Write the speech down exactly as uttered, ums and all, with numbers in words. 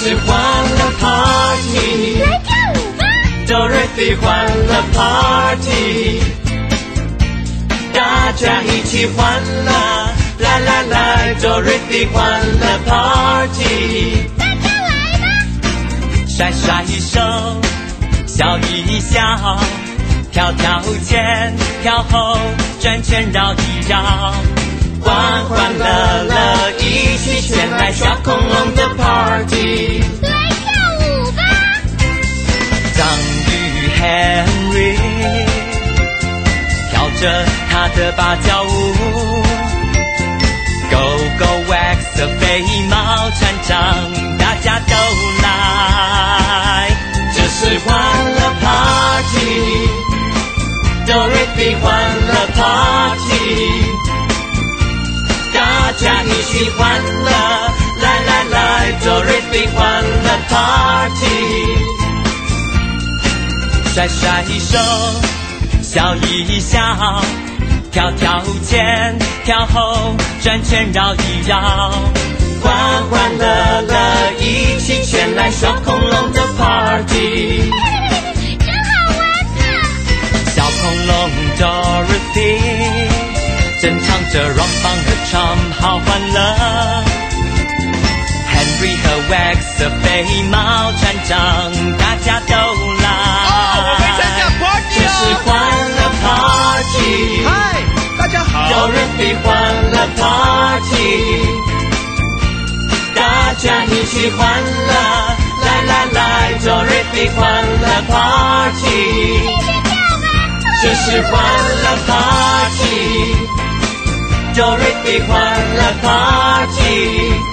是欢乐 Party， 来跳舞吧 Dorothy 欢乐 Party， 大家一起欢乐，来来来 Dorothy 欢乐 Party， 大家来吧， 甩甩手，笑一笑，跳跳前，跳后，转圈绕一绕，欢欢乐乐一起前来耍恐龙的 Party。 来跳舞吧。 章鱼 Henry 跳着他的芭蕉舞 ，Go Go Wax 的飞毛船长，大家都来，这是欢乐 Party。Dorothy 欢乐 Party， 大家一起欢乐，来来来 Dorothy 欢乐 Party， 甩甩手，笑一笑，跳跳前，跳后，转圈绕一绕，欢欢乐乐一起前来耍恐龙的 Party。小恐龙 Dorothy 正唱着 Rum 棒合唱，好欢乐。Henry 和 Wax 的飞毛船长，大家都来。 哦，我们参加 party 这是欢乐 Party。 嗨，大家好。 Dorothy 欢乐 Party， 大家一起欢乐，来来来 Dorothy 欢乐 Party。这是欢乐 Party， Dorothy 欢乐 Party。